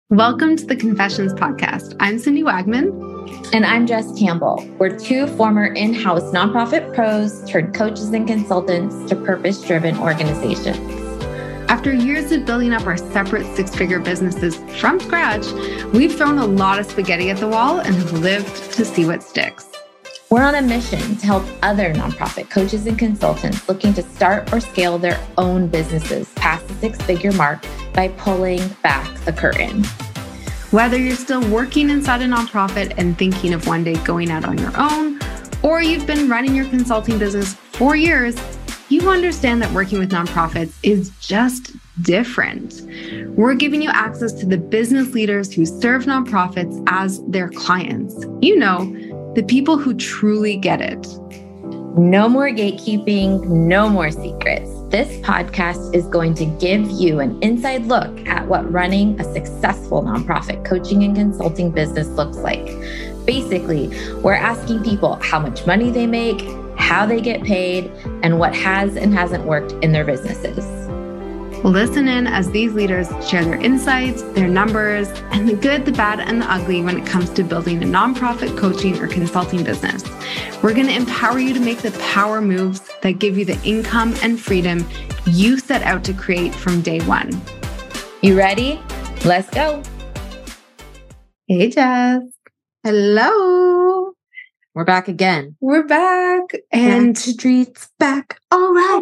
Welcome to the Confessions Podcast. I'm Cindy Wagman. And I'm Jess Campbell. We're two former in-house nonprofit pros turned coaches and consultants to purpose-driven organizations. After years of building up our separate six-figure businesses from scratch, we've thrown a lot of spaghetti at the wall and have lived to see what sticks. We're on a mission to help other nonprofit coaches and consultants looking to start or scale their own businesses past the six-figure mark by pulling back the curtain. Whether you're still working inside a nonprofit and thinking of one day going out on your own, or you've been running your consulting business for years, you understand that working with nonprofits is just different. We're giving you access to the business leaders who serve nonprofits as their clients. You know, the people who truly get it. No more gatekeeping, no more secrets. This podcast is going to give you an inside look at what running a successful nonprofit coaching and consulting business looks like. Basically, we're asking people how much money they make, how they get paid, and what has and hasn't worked in their businesses. Listen in as these leaders share their insights, their numbers, and the good, the bad, and the ugly when it comes to building a nonprofit coaching or consulting business. We're going to empower you to make the power moves that give you the income and freedom you set out to create from day one. You ready? Let's go. Hey, Jess. Hello. We're back again. We're back. And streets back. All right.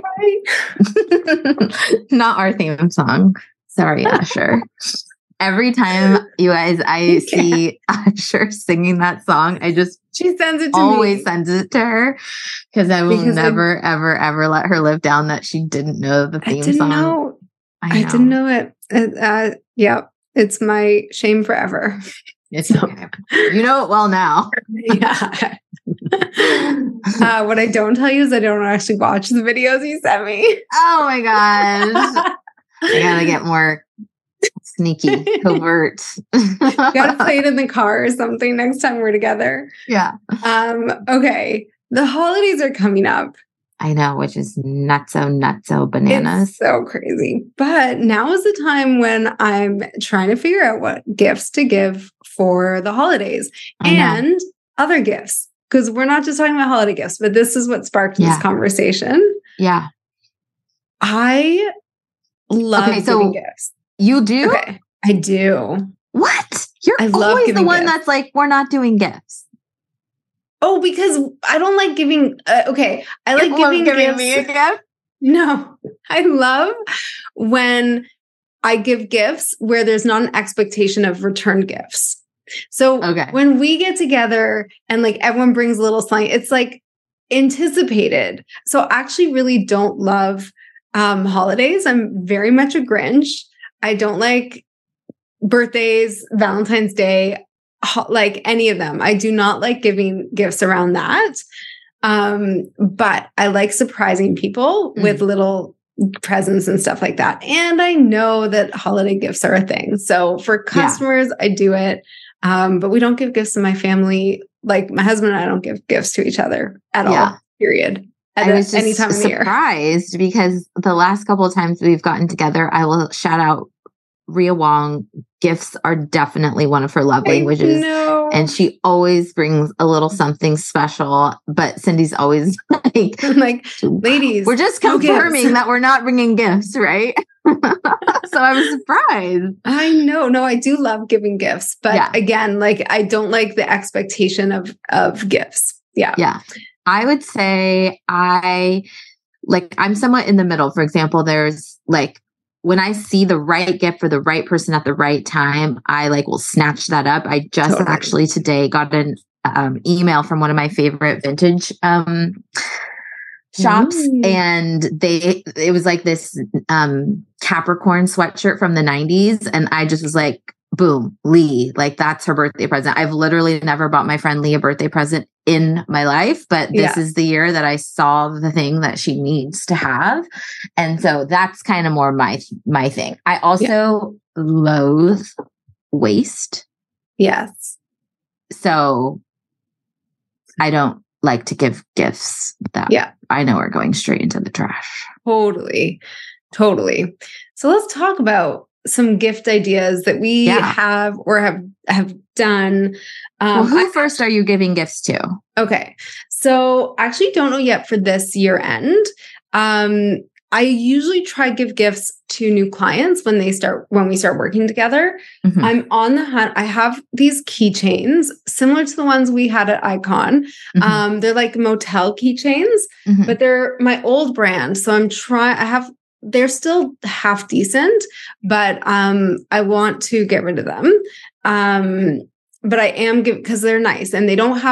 Not our theme song. Sorry, Usher. Every time, you guys, I see Usher singing that song, she sends it to always me. Sends it to her because I will never, ever let her live down that she didn't know the theme song. I didn't know it. Yeah, it's my shame forever. It's okay. You know it well now. Yeah. What I don't tell you is I don't actually watch the videos you sent me. Oh my gosh. I gotta get more sneaky, covert. Gotta play it in the car or something next time we're together. Yeah. Okay. The holidays are coming up. I know, which is nutso bananas. It's so crazy. But now is the time when I'm trying to figure out what gifts to give for the holidays and other gifts. Because we're not just talking about holiday gifts, but this is what sparked this conversation. Yeah. I love giving gifts. You do? Okay. I do. What? You're I love always the one gifts. that's like, we're not doing gifts. Oh, because I don't like giving. I like giving gifts. Me a gift? No, I love when I give gifts where there's not an expectation of return gifts. So when we get together and like everyone brings a little something, it's like anticipated. So I actually really don't love holidays. I'm very much a Grinch. I don't like birthdays, Valentine's Day, like any of them. I do not like giving gifts around that. But I like surprising people with little presents and stuff like that. And I know that holiday gifts are a thing. So for customers, I do it. But we don't give gifts to my family. Like my husband and I don't give gifts to each other at all, period. I was just surprised because the last couple of times we've gotten together, I will shout out Rhea Wong. Gifts are definitely one of her love languages. And she always brings a little something special. But Cindy's always like, ladies, we're just confirming that we're not bringing gifts, right? So I was surprised. I know. No, I do love giving gifts. But again, like I don't like the expectation of gifts. Yeah. Yeah. I would say I'm somewhat in the middle. For example, there's like, when I see the right gift for the right person at the right time, I will snatch that up. I just actually today got an email from one of my favorite vintage shops, and it was like this Capricorn sweatshirt from the 90s, and I just was like, boom, Lee, like that's her birthday present. I've literally never bought my friend Lee a birthday present in my life, but this is the year that I saw the thing that she needs to have. And so that's kind of more my thing. I also loathe waste. Yes. So I don't like to give gifts that I know are going straight into the trash. Totally. So let's talk about some gift ideas that we have or have done. Who first are you giving gifts to? Okay. So I actually don't know yet for this year end. I usually try give gifts to new clients when we start working together. Mm-hmm. I'm on the hunt. I have these keychains similar to the ones we had at Icon. Mm-hmm. They're like motel keychains, mm-hmm. but they're my old brand. So they're still half decent, but I want to get rid of them. But I am because they're nice and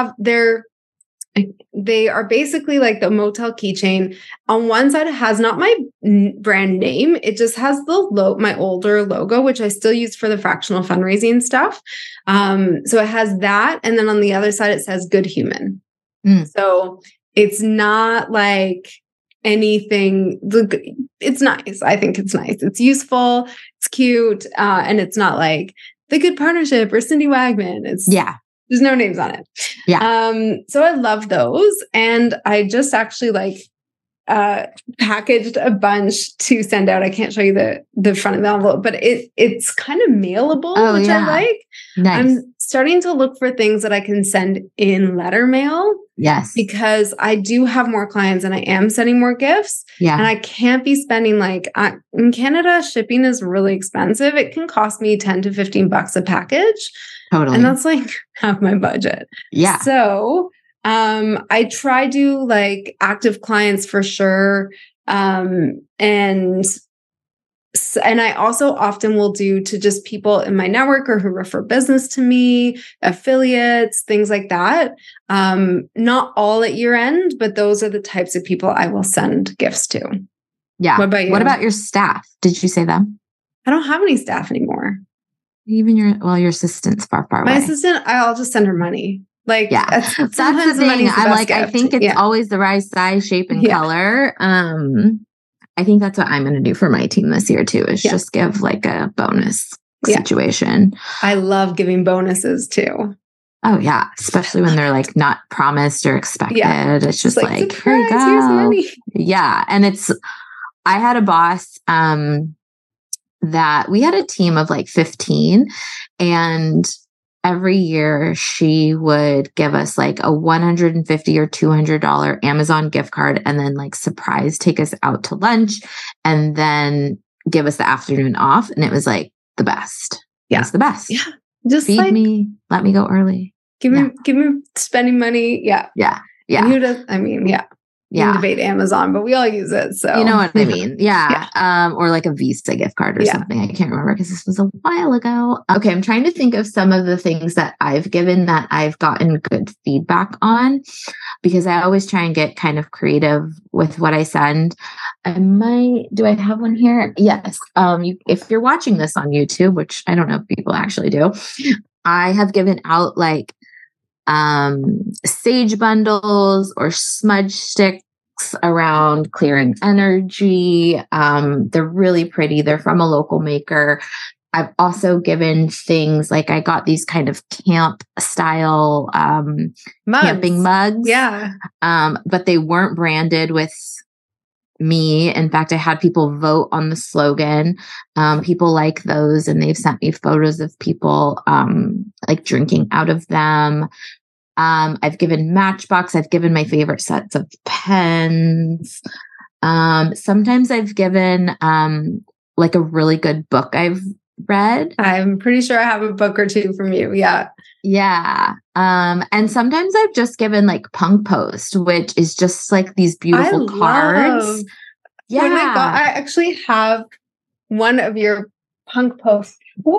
they are basically like the motel keychain. On one side, it has not my brand name. It just has my older logo, which I still use for the fractional fundraising stuff. So it has that. And then on the other side, it says Good Human. Mm. So it's not like anything. It's nice. I think it's nice. It's useful. It's cute. And it's not like The Good Partnership or Cindy Wagman. There's no names on it. Yeah. So I love those. And I just actually packaged a bunch to send out. I can't show you the front of the envelope, but it's kind of mailable, which I like. Nice. I'm starting to look for things that I can send in letter mail. Yes. Because I do have more clients and I am sending more gifts. Yeah. And I can't be spending in Canada, shipping is really expensive. It can cost me $10 to $15 a package. Totally. And that's half my budget. Yeah. So I try to active clients for sure. And I also often will do to just people in my network or who refer business to me, affiliates, things like that. Not all at year end, but those are the types of people I will send gifts to. Yeah. What about you? What about your staff? Did you say them? I don't have any staff anymore. Even your assistant's far away. My assistant, I'll just send her money. That's the thing. I think it's always the right size, shape, and color. I think that's what I'm going to do for my team this year too, is just give a bonus situation. I love giving bonuses too. Oh yeah. Especially when they're not promised or expected. Yeah. It's just here you go. Here's money. Yeah. And I had a boss, that we had a team of 15, and every year she would give us a $150 or $200 Amazon gift card and then surprise take us out to lunch and then give us the afternoon off. And it was the best. Yeah. It's the best. Yeah. Just feed me, let me go early. Give me spending money. Yeah. Yeah. Yeah. And who does, yeah. Debate Amazon, but we all use it. So you know what I mean? Yeah. Or a Visa gift card or something. I can't remember because this was a while ago. Okay. I'm trying to think of some of the things that I've given that I've gotten good feedback on, because I always try and get kind of creative with what I send. Do I have one here? Yes. If you're watching this on YouTube, which I don't know if people actually do, I have given out sage bundles or smudge sticks around clearing energy. They're really pretty. They're from a local maker. I've also given things I got these kind of camp style camping mugs. Yeah. But they weren't branded with me. In fact, I had people vote on the slogan. People like those, and they've sent me photos of people drinking out of them. I've given Matchbox. I've given my favorite sets of pens. Sometimes I've given a really good book I've read. I'm pretty sure I have a book or two from you. Yeah. Yeah. And sometimes I've just given Punk Post, which is just these beautiful cards. Yeah. I actually have one of your Punk Posts.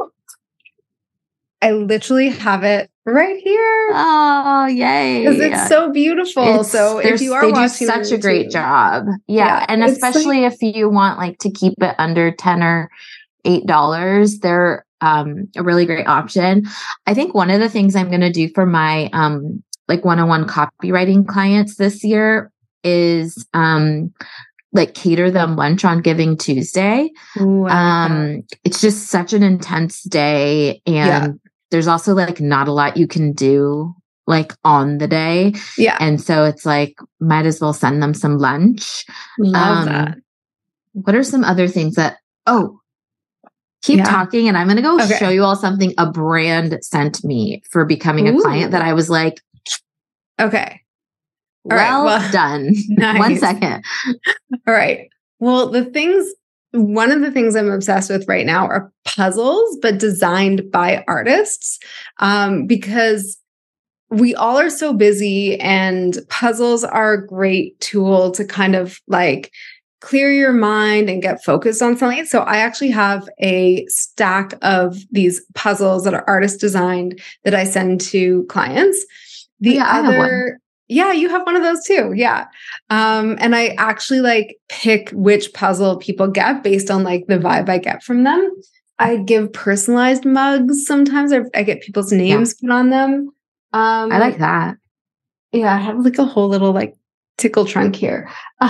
I literally have it right here. Oh, yay. Because it's so beautiful. So if you are watching, they do such a great job. Yeah. And especially if you want to keep it under $10 or $8, they're a really great option. I think one of the things I'm going to do for my one-on-one copywriting clients this year is cater them lunch on Giving Tuesday. Ooh, it's just such an intense day, and there's also not a lot you can do on the day. Yeah. And so it's might as well send them some lunch. Love that. What are some other things that Keep talking, and I'm going to go show you all something a brand sent me for becoming a client that I was like, okay. Well done. Nice. 1 second. All right. Well, one of the things I'm obsessed with right now are puzzles, but designed by artists, because we all are so busy, and puzzles are a great tool to kind of like clear your mind and get focused on something. So I actually have a stack of these puzzles that are artist designed that I send to clients. I have one. Yeah, you have one of those too. Yeah. And I actually like pick which puzzle people get based on like the vibe I get from them. I give personalized mugs. Sometimes I get people's names put on them. I like that. Yeah. I have like a whole little like tickle trunk here.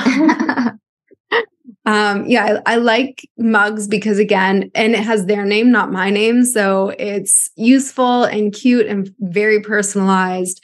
I like mugs because and it has their name, not my name. So it's useful and cute and very personalized.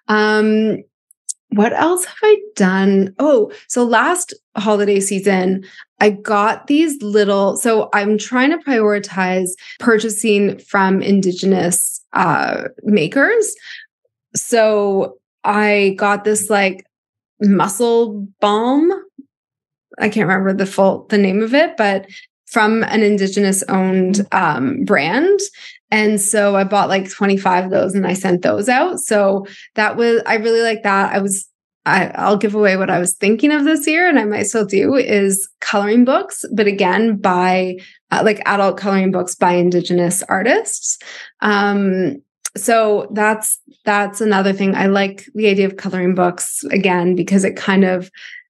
What else have I done? Oh, so last holiday season, I got these so I'm trying to prioritize purchasing from Indigenous makers. So I got this like muscle balm. I can't remember the name of it, but from an Indigenous owned brand. And so I bought like 25 of those and I sent those out. So I really like that. I'll give away what I was thinking of this year, and I might still do, is coloring books, but again, by like adult coloring books by Indigenous artists. So that's another thing. I like the idea of coloring books again, because it kind of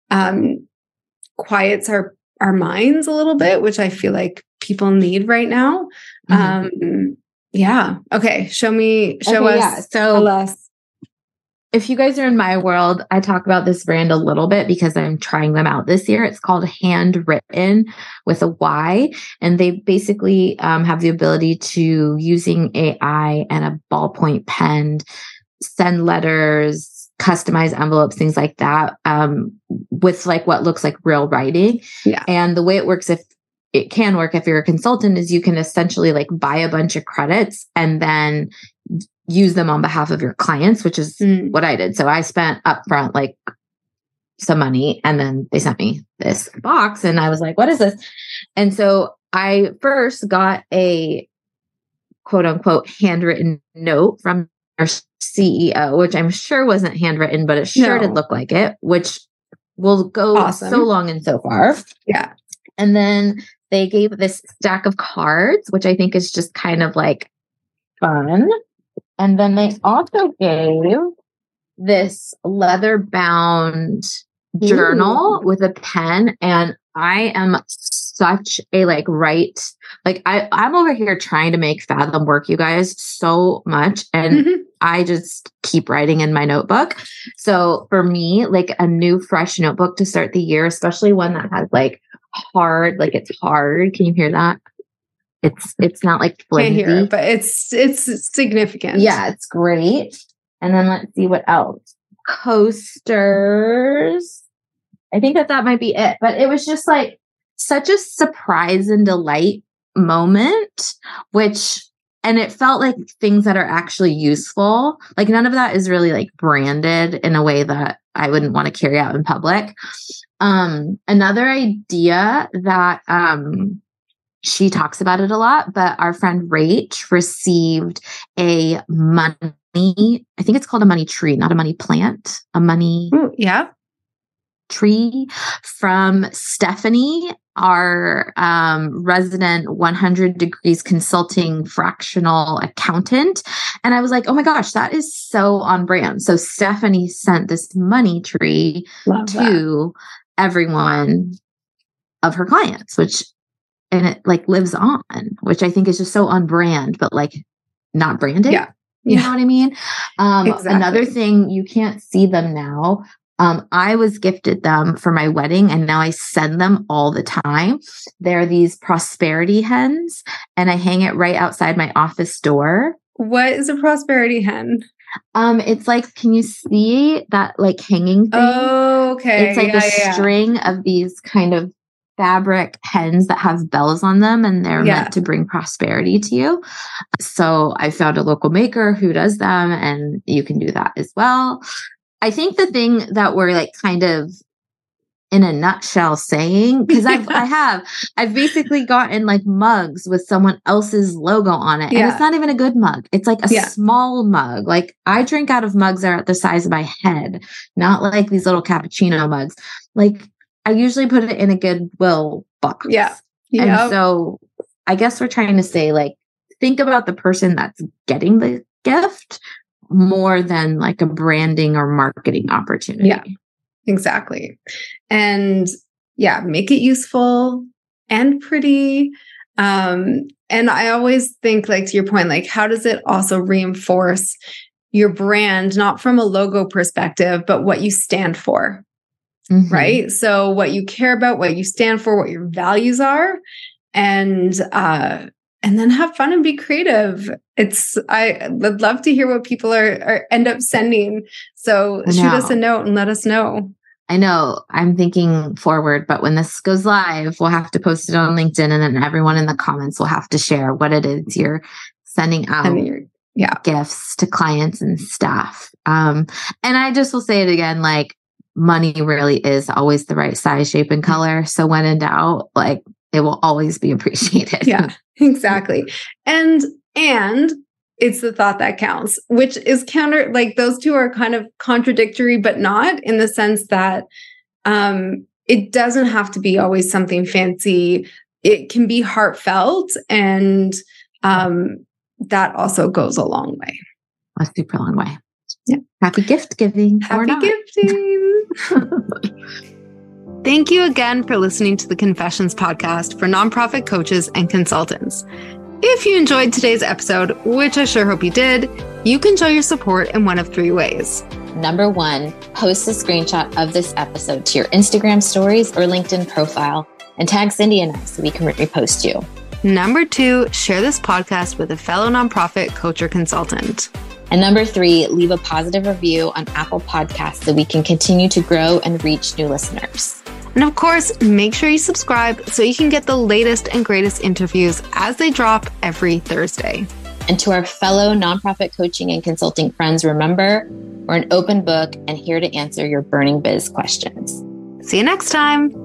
quiets our minds a little bit, which I feel like people need right now. Yeah. Okay. Show us. Yeah. So if you guys are in my world, I talk about this brand a little bit because I'm trying them out this year. It's called Handwritten with a Y. And they basically have the ability to, using AI and a ballpoint pen, send letters, customize envelopes, things like that, with like what looks like real writing. Yeah. And the way it works, if you're a consultant, is you can essentially like buy a bunch of credits and then use them on behalf of your clients, which is what I did. So I spent upfront like some money, and then they sent me this box, and I was like, what is this? And so I first got a quote unquote handwritten note from our CEO, which I'm sure wasn't handwritten, but it sure did look like it, which will go so long and so far. Yeah. And then they gave this stack of cards, which I think is just kind of like fun. And then they also gave this leather bound journal with a pen. And I am such a I'm over here trying to make Fathom work, you guys, so much. And I just keep writing in my notebook. So for me, like a new fresh notebook to start the year, especially one that has like it's hard. Can you hear that? It's not like flimsy. Can't hear it, but it's significant. Yeah, it's great. And then let's see what else. Coasters. I think that might be it. But it was just like such a surprise and delight moment, and it felt like things that are actually useful. Like none of that is really like branded in a way that I wouldn't want to carry out in public. Another idea that she talks about it a lot, but our friend Rach received a money, I think it's called a money tree, not a money plant, a money tree from Stephanie, our resident 100 Degrees Consulting fractional accountant. And I was like, oh my gosh, that is so on brand. So Stephanie sent this money tree to everyone of her clients, and it like lives on, which I think is just so on brand, but like not branded. Yeah. You know what I mean? Exactly. Another thing, you can't see them now. I was gifted them for my wedding, and now I send them all the time. They're these prosperity hens, and I hang it right outside my office door. What is a prosperity hen? It's like, can you see that like hanging thing? Oh, okay. It's like a string of these kind of fabric pens that have bells on them, and they're meant to bring prosperity to you. So I found a local maker who does them, and you can do that as well. I think the thing that we're like kind of in a nutshell saying, because I've basically gotten like mugs with someone else's logo on it. And it's not even a good mug. It's like a small mug. Like I drink out of mugs that are the size of my head, not like these little cappuccino mugs. Like I usually put it in a Goodwill box. Yeah. And so I guess we're trying to say, like, think about the person that's getting the gift more than like a branding or marketing opportunity. Yeah. Exactly. And make it useful and pretty. And I always think, like, to your point, like, how does it also reinforce your brand, not from a logo perspective, but what you stand for, right? So what you care about, what you stand for, what your values are, and then have fun and be creative. I would love to hear what people are end up sending. So shoot us a note and let us know. I know I'm thinking forward, but when this goes live, we'll have to post it on LinkedIn, and then everyone in the comments will have to share what it is you're sending out gifts to clients and staff. And I just will say it again, like, money really is always the right size, shape, and color. So when in doubt, like, it will always be appreciated. Yeah, exactly. And it's the thought that counts, which is counter, like those two are kind of contradictory, but not in the sense that it doesn't have to be always something fancy. It can be heartfelt, and that also goes a long way. A super long way. Yeah. Happy gift giving. Happy gifting. Thank you again for listening to the Confessions podcast for nonprofit coaches and consultants. If you enjoyed today's episode, which I sure hope you did, you can show your support in one of three ways. Number 1, post a screenshot of this episode to your Instagram stories or LinkedIn profile and tag Cindy and I so we can repost you. Number 2, share this podcast with a fellow nonprofit coach or consultant. And number 3, leave a positive review on Apple Podcasts so we can continue to grow and reach new listeners. And of course, make sure you subscribe so you can get the latest and greatest interviews as they drop every Thursday. And to our fellow nonprofit coaching and consulting friends, remember, we're an open book and here to answer your burning biz questions. See you next time.